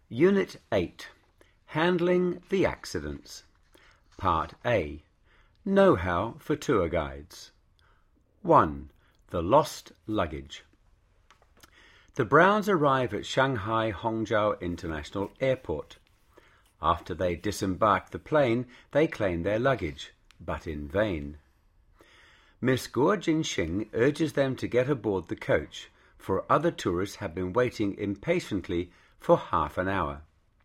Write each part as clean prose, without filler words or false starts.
Unit 8. Handling the Accidents. Part A. Know-how for tour guides. 1. The lost luggage. The Browns arrive at Shanghai Hongqiao International Airport. After they disembark the plane, they claim their luggage, but in vain. Miss Guo Jinxing urges them to get aboard the coach, for other tourists have been waiting impatiently for half an hour.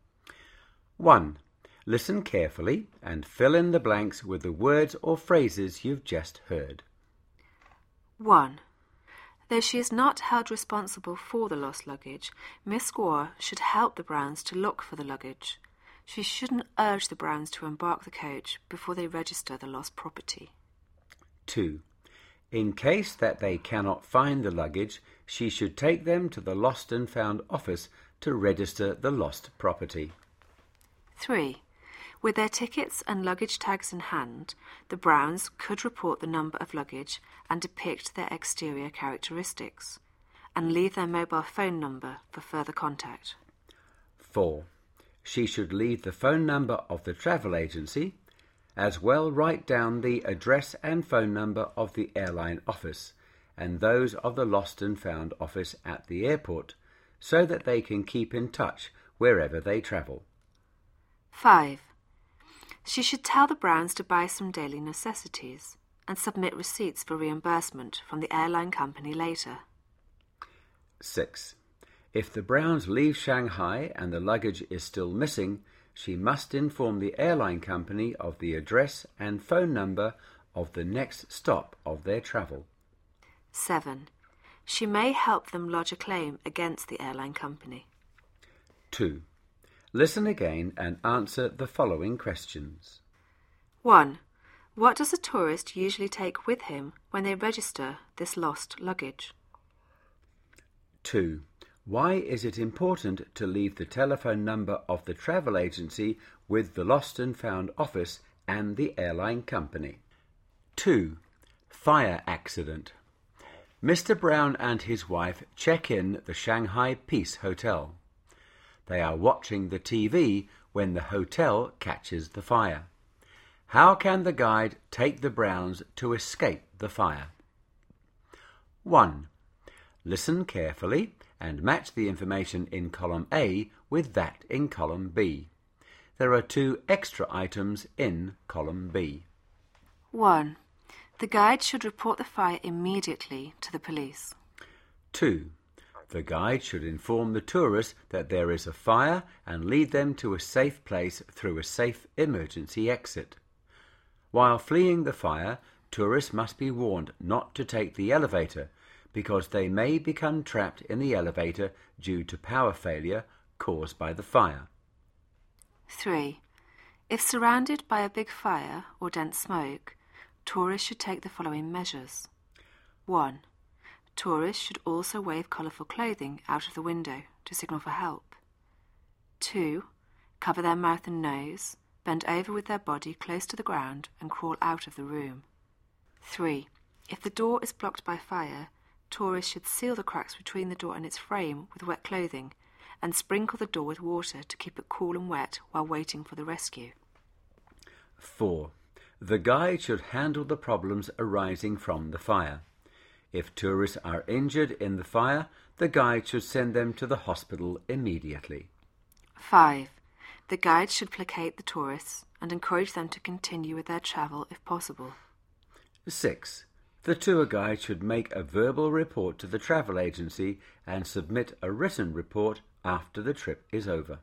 1. Listen carefully and fill in the blanks with the words or phrases you've just heard. 1. Though she is not held responsible for the lost luggage, Miss Guo should help the Browns to look for the luggage. She shouldn't urge the Browns to embark the coach before they register the lost property. 2. In case that they cannot find the luggage, she should take them to the Lost and Found office to register the lost property. 3. With their tickets and luggage tags in hand, the Browns could report the number of luggage and depict their exterior characteristics, and leave their mobile phone number for further contact. 4. She should leave the phone number of the travel agency, as well write down the address and phone number of the airline office and those of the Lost and Found office at the airport, so that they can keep in touch wherever they travel. 5. She should tell the Browns to buy some daily necessities and submit receipts for reimbursement from the airline company later. 6. If the Browns leave Shanghai and the luggage is still missing, she must inform the airline company of the address and phone number of the next stop of their travel. 7. She may help them lodge a claim against the airline company. 2. Listen again and answer the following questions. 1. What does a tourist usually take with him when they register this lost luggage? 2. Why is it important to leave the telephone number of the travel agency with the Lost and Found office and the airline company? 2. Fire accident. Mr. Brown and his wife check in the Shanghai Peace Hotel. They are watching the TV when the hotel catches the fire. How can the guide take the Browns to escape the fire? 1. Listen carefully and match the information in column A with that in column B. There are 2 extra items in column B. 1. The guide should report the fire immediately to the police. 2. The guide should inform the tourists that there is a fire and lead them to a safe place through a safe emergency exit. While fleeing the fire, tourists must be warned not to take the elevator, because they may become trapped in the elevator due to power failure caused by the fire. 3. If surrounded by a big fire or dense smoke, tourists should take the following measures. 1. Tourists should also wave colourful clothing out of the window to signal for help. 2. Cover their mouth and nose, bend over with their body close to the ground and crawl out of the room. 3. If the door is blocked by fire, tourists should seal the cracks between the door and its frame with wet clothing and sprinkle the door with water to keep it cool and wet while waiting for the rescue. 4. The guide should handle the problems arising from the fire. If tourists are injured in the fire, the guide should send them to the hospital immediately. 5. The guide should placate the tourists and encourage them to continue with their travel if possible. 6. The tour guide should make a verbal report to the travel agency and submit a written report after the trip is over.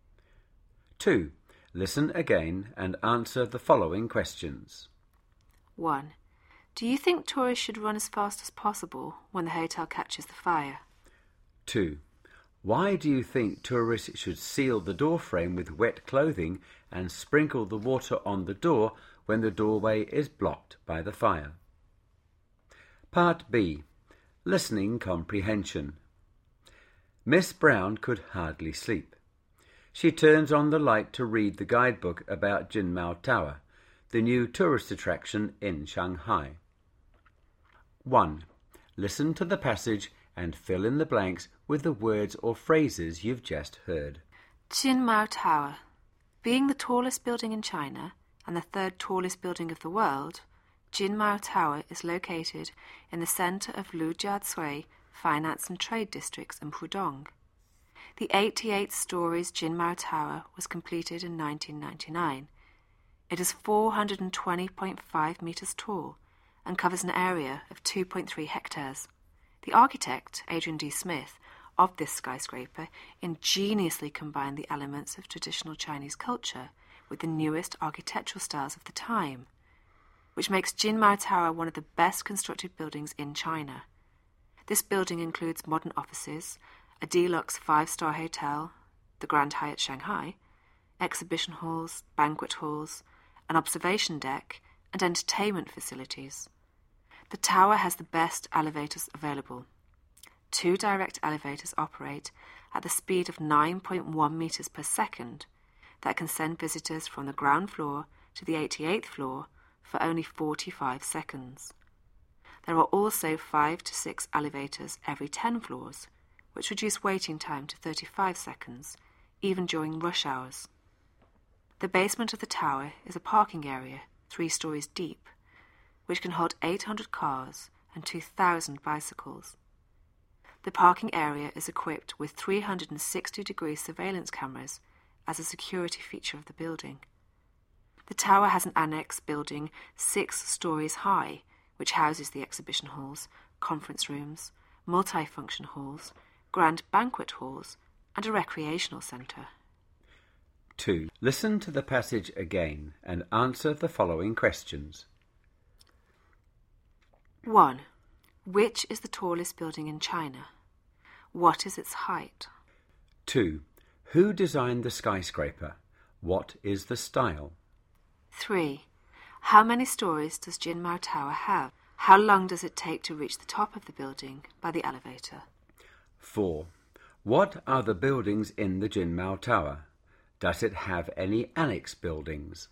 2. Listen again and answer the following questions. 1. Do you think tourists should run as fast as possible when the hotel catches the fire? 2. Why do you think tourists should seal the door frame with wet clothing and sprinkle the water on the door when the doorway is blocked by the fire? Part B. Listening Comprehension. Miss Brown could hardly sleep. She turns on the light to read the guidebook about Jinmao Tower, the new tourist attraction in Shanghai. 1. Listen to the passage and fill in the blanks with the words or phrases you've just heard. Jinmao Tower. Being the tallest building in China and the third tallest building of the world, Jinmao Tower is located in the centre of Lujiazui Finance and Trade Districts in Pudong. The 88 stories Jinmao Tower was completed in 1999. It is 420.5 metres tall and covers an area of 2.3 hectares. The architect, Adrian D. Smith, of this skyscraper ingeniously combined the elements of traditional Chinese culture with the newest architectural styles of the time, which makes Jinmao Tower one of the best constructed buildings in China. This building includes modern offices, a deluxe 5-star hotel, the Grand Hyatt Shanghai, exhibition halls, banquet halls, an observation deck, and entertainment facilities. The tower has the best elevators available. 2 direct elevators operate at the speed of 9.1 metres per second that can send visitors from the ground floor to the 88th floor for only 45 seconds. There are also 5 to 6 elevators every 10 floors, which reduce waiting time to 35 seconds, even during rush hours. The basement of the tower is a parking area 3 stories deep, which can hold 800 cars and 2,000 bicycles. The parking area is equipped with 360-degree surveillance cameras as a security feature of the building. The tower has an annex building 6 stories high, which houses the exhibition halls, conference rooms, multifunction halls, grand banquet halls, and a recreational centre. 2. Listen to the passage again and answer the following questions. 1. Which is the tallest building in China? What is its height? 2. Who designed the skyscraper? What is the style? 3. How many stories does Jinmao Tower have? How long does it take to reach the top of the building by the elevator? 4. What are the buildings in the Jinmao Tower? Does it have any annex buildings?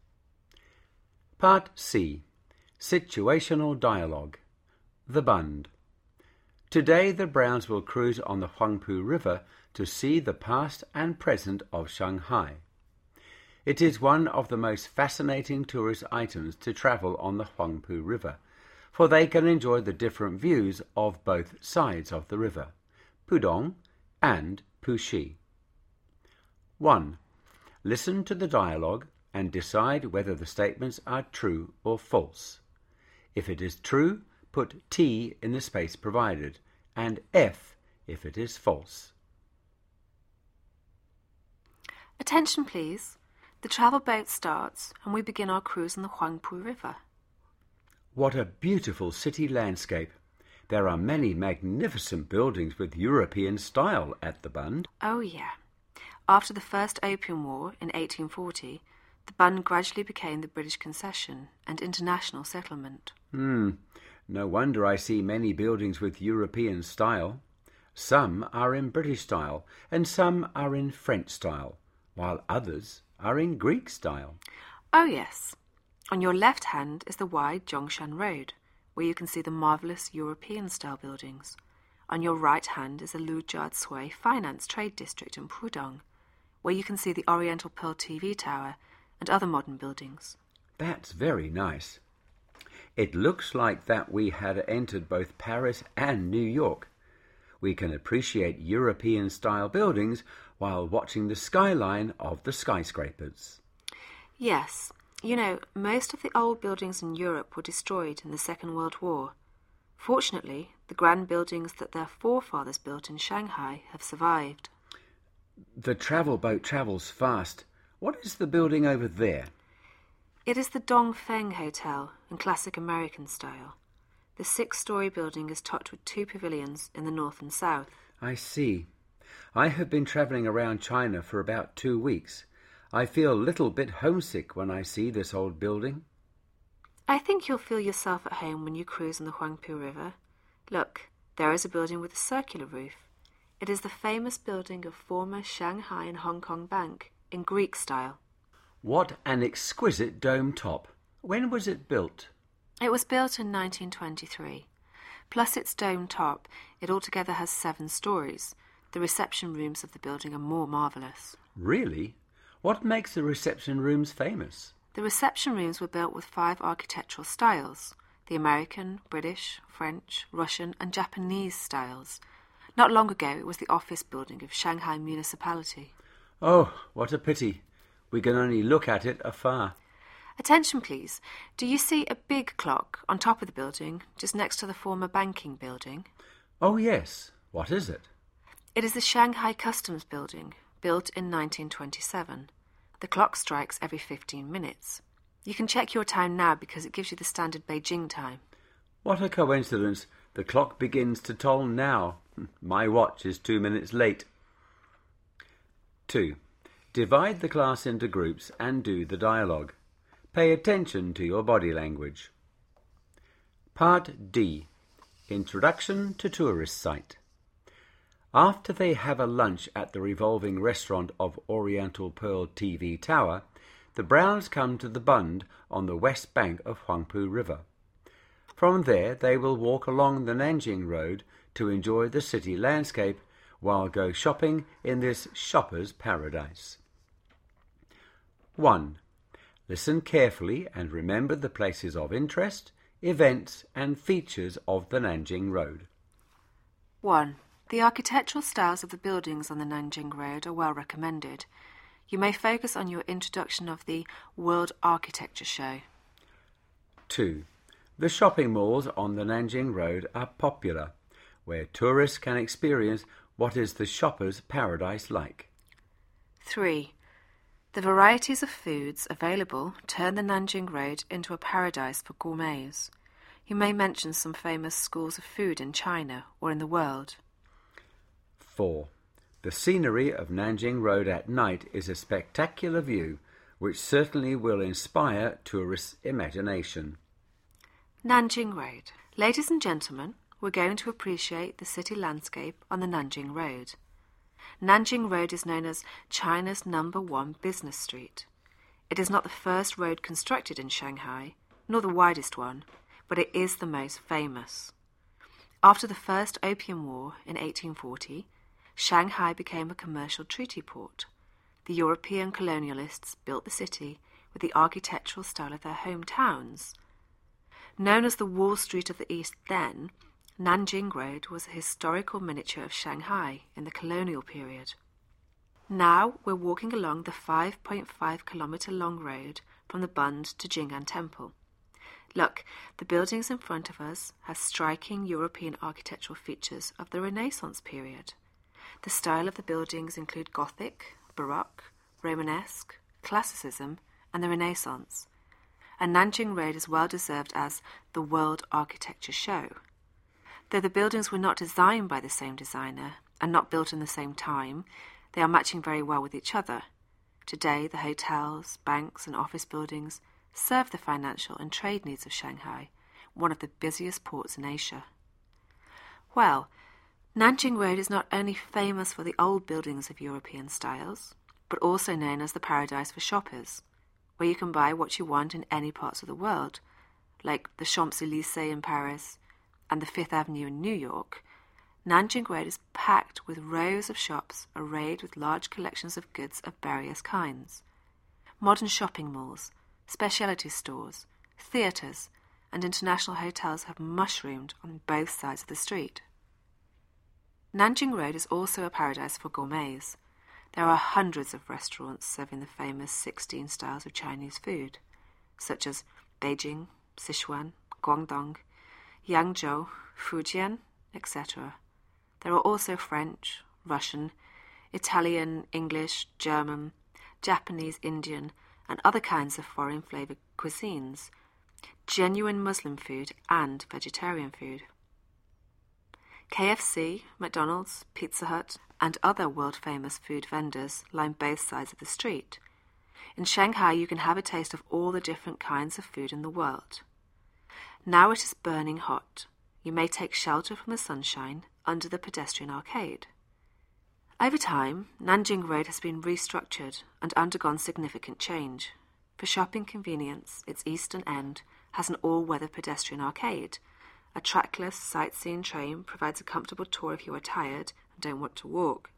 Part C. Situational Dialogue. The Bund. Today the Browns will cruise on the Huangpu River to see the past and present of Shanghai. It is one of the most fascinating tourist items to travel on the Huangpu River, for they can enjoy the different views of both sides of the river, Pudong and Puxi. 1. Listen to the dialogue and decide whether the statements are true or false. If it is true, put T in the space provided, and F if it is false. Attention please. The travel boat starts and we begin our cruise on the Huangpu River. What a beautiful city landscape. There are many magnificent buildings with European style at the Bund. Oh yeah. After the First Opium War in 1840, the Bund gradually became the British concession and international settlement. No wonder I see many buildings with European style. Some are in British style and some are in French style, while others are in Greek style. Oh yes. On your left hand is the wide Zhongshan Road, where you can see the marvellous European-style buildings. On your right hand is the Lujiazui Finance Trade District in Pudong, where you can see the Oriental Pearl TV Tower and other modern buildings. That's very nice. It looks like that we had entered both Paris and New York. We can appreciate European-style buildings while watching the skyline of the skyscrapers. Yes. You know, most of the old buildings in Europe were destroyed in the Second World War. Fortunately, the grand buildings that their forefathers built in Shanghai have survived. The travel boat travels fast. What is the building over there? It is the Dongfeng Hotel in classic American style. The 6-story building is topped with 2 pavilions in the north and south. I see. I have been travelling around China for about 2 weeks. I feel a little bit homesick when I see this old building. I think you'll feel yourself at home when you cruise on the Huangpu River. Look, there is a building with a circular roof. It is the famous building of former Shanghai and Hong Kong Bank in Greek style. What an exquisite dome top. When was it built? It was built in 1923. Plus its dome top, it altogether has 7 stories. The the reception rooms of the building are more marvellous. Really? What makes the reception rooms famous? The reception rooms were built with 5 architectural styles: the American, British, French, Russian and Japanese styles. Not long ago it was the office building of Shanghai Municipality. Oh, what a pity. We can only look at it afar. Attention please. Do you see a big clock on top of the building, just next to the former banking building? Oh yes. What is it? It is the Shanghai Customs Building, built in 1927. The clock strikes every 15 minutes. You can check your time now because it gives you the standard Beijing time. What a coincidence. The clock begins to toll now. My watch is 2 minutes late. 2. Divide the class into groups and do the dialogue. Pay attention to your body language. Part D. Introduction to Tourist Site. After they have a lunch at the revolving restaurant of Oriental Pearl TV Tower, the Browns come to the Bund on the west bank of Huangpu River. From there they will walk along the Nanjing Road to enjoy the city landscape while go shopping in this shopper's paradise. 1. Listen carefully and remember the places of interest, events and features of the Nanjing Road. 1. The architectural styles of the buildings on the Nanjing Road are well recommended. You may focus on your introduction of the World Architecture Show. 2. The shopping malls on the Nanjing Road are popular, where tourists can experience what is the shopper's paradise like. 3. The varieties of foods available turn the Nanjing Road into a paradise for gourmets. You may mention some famous schools of food in China or in the world. 4. The scenery of Nanjing Road at night is a spectacular view which certainly will inspire tourists' imagination. Nanjing Road. Ladies and gentlemen, we're going to appreciate the city landscape on the Nanjing Road. Nanjing Road is known as China's #1 business street. It is not the first road constructed in Shanghai, nor the widest one, but it is the most famous. After the First Opium War in 1840, Shanghai became a commercial treaty port. The European colonialists built the city with the architectural style of their hometowns. Known as the Wall Street of the East then, Nanjing Road was a historical miniature of Shanghai in the colonial period. Now we're walking along the 5.5-kilometre long road from the Bund to Jing'an Temple. Look, the buildings in front of us have striking European architectural features of the Renaissance period. The style of the buildings include Gothic, Baroque, Romanesque, Classicism and the Renaissance. And Nanjing Road is well deserved as the World Architecture Show. Though the buildings were not designed by the same designer and not built in the same time, they are matching very well with each other. Today, the hotels, banks and office buildings serve the financial and trade needs of Shanghai, one of the busiest ports in Asia. Well, Nanjing Road is not only famous for the old buildings of European styles, but also known as the paradise for shoppers, where you can buy what you want in any parts of the world, like the Champs-Élysées in Paris and the Fifth Avenue in New York. Nanjing Road is packed with rows of shops arrayed with large collections of goods of various kinds. Modern shopping malls, specialty stores, theatres, and international hotels have mushroomed on both sides of the street. Nanjing Road is also a paradise for gourmets. There are hundreds of restaurants serving the famous 16 styles of Chinese food, such as Beijing, Sichuan, Guangdong, Yangzhou, Fujian, etc. There are also French, Russian, Italian, English, German, Japanese, Indian, and other kinds of foreign flavoured cuisines, genuine Muslim food and vegetarian food. KFC, McDonald's, Pizza Hut, and other world-famous food vendors line both sides of the street. In Shanghai, you can have a taste of all the different kinds of food in the world. Now it is burning hot. You may take shelter from the sunshine under the pedestrian arcade. Over time, Nanjing Road has been restructured and undergone significant change. For shopping convenience, its eastern end has an all-weather pedestrian arcade. A trackless sightseeing train provides a comfortable tour if you are tired and don't want to walk.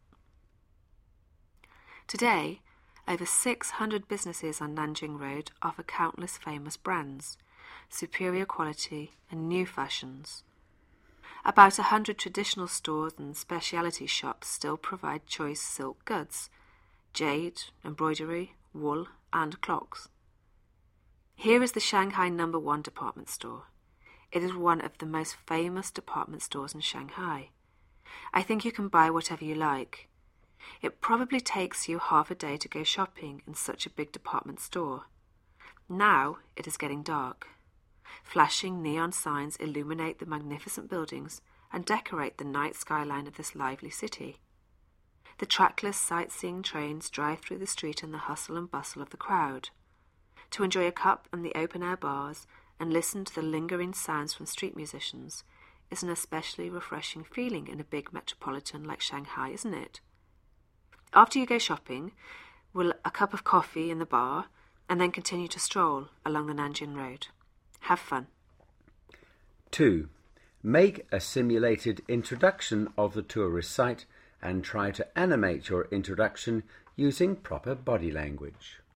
Today, over 600 businesses on Nanjing Road offer countless famous brands, superior quality and new fashions. About 100 traditional stores and specialty shops still provide choice silk goods, jade, embroidery, wool and clocks. Here is the Shanghai No. 1 department store. It is one of the most famous department stores in Shanghai. I think you can buy whatever you like. It probably takes you half a day to go shopping in such a big department store. Now it is getting dark. Flashing neon signs illuminate the magnificent buildings and decorate the night skyline of this lively city. The trackless sightseeing trains drive through the street in the hustle and bustle of the crowd. To enjoy a cup in the open-air bars and listen to the lingering sounds from street musicians is an especially refreshing feeling in a big metropolitan like Shanghai, isn't it? After you go shopping, we'll a cup of coffee in the bar and then continue to stroll along the Nanjing Road. Have fun. 2. Make a simulated introduction of the tourist site and try to animate your introduction using proper body language.